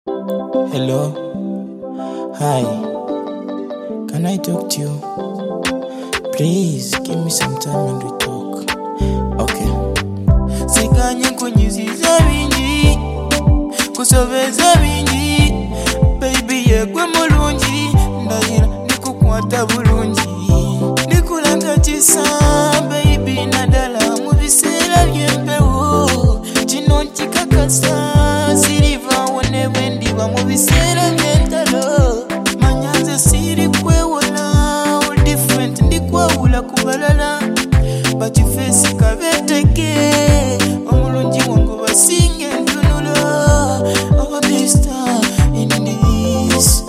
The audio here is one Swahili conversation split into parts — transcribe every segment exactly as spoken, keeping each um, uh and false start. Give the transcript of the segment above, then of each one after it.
Hello, hi, can I talk to you? Please give me some time and we talk. Okay. Sikanye kunyiziza bingi, kusobeza bingi, baby yegwe mulungi, ndahira nikukwata bulungi, nikulanga kisa baby nadala mu biseera by'empewo, kino nkikakasa siriva wone bwendiba mu biseera by'entalo, manyanze siri kwewola all different ndikwawula kubalala, but you face kabeteke omulungi wangu basinga entunula, oh mister in this.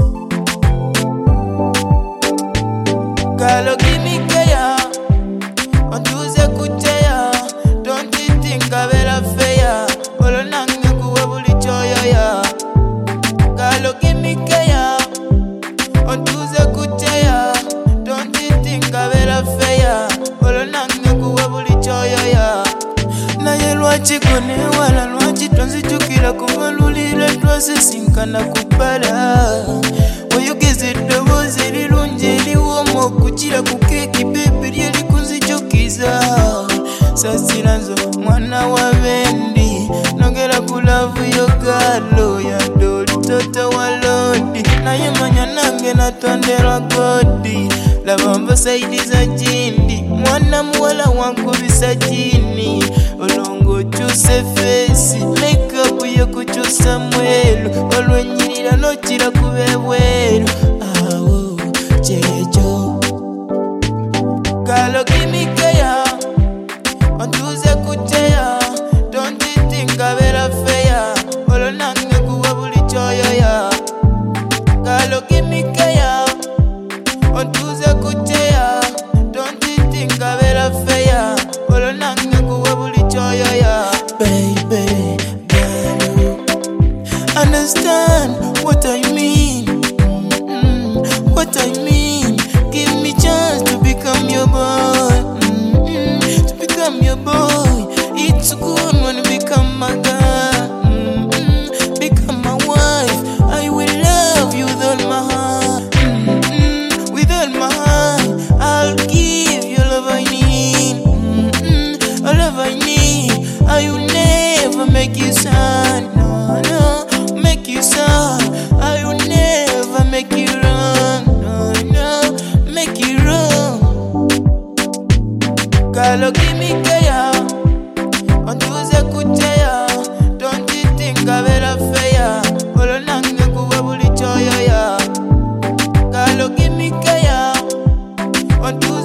Girl, give me care, ontuze kuteya, don't you think abera fair, olo nange kuwe buli choyoya. Girl, give me care, ontuze kuteya, don't you think abera fair, olo nange kuwe buli choyoya. Naye lwaki kone wala lwaki tonzijukira kuva lulile twasisinkana kubala, oyogeza eddoboozi erirungi eriwooma okukira ku keeki bebi lyeri kunzijukiza, sasira nzo mwana wa bendi nogera ku laavu yo gaalo yadde oli toto wa lodi, naye manya nange natonderwa godi, laba mba saidi za jindi, mwana muwala wankubisa jini, olongo okyuse feesi makeup yo kukyusa mwelu, olwenyirira nokira kuba ebweru, awo kyejo. Girl, give me care, ontuze kuteya, don't you think abera fair, olo nange kuwa buli choyoya. Girl, give me care, ontuze kuteya, don't you think abera fair, olo nange kuwa buli choyoya. Baby, girl, understand what I mean, mm-hmm. What I mean. Give me chance to become your boy, mm-hmm. To become your boy. It's good when you become my girl, mm-hmm. Become my wife. I will love you with all my heart, mm-hmm. With all my heart. I'll give you love I need, mm-hmm. All love I need. I will never make you sad, no, no, make you sad. I will never make you wrong, no, no, make you wrong. Girl, give me care, ontuze kuteya, don't you think abera fair, olo nange kuwa buli choyoya. Girl, give me care, ontuze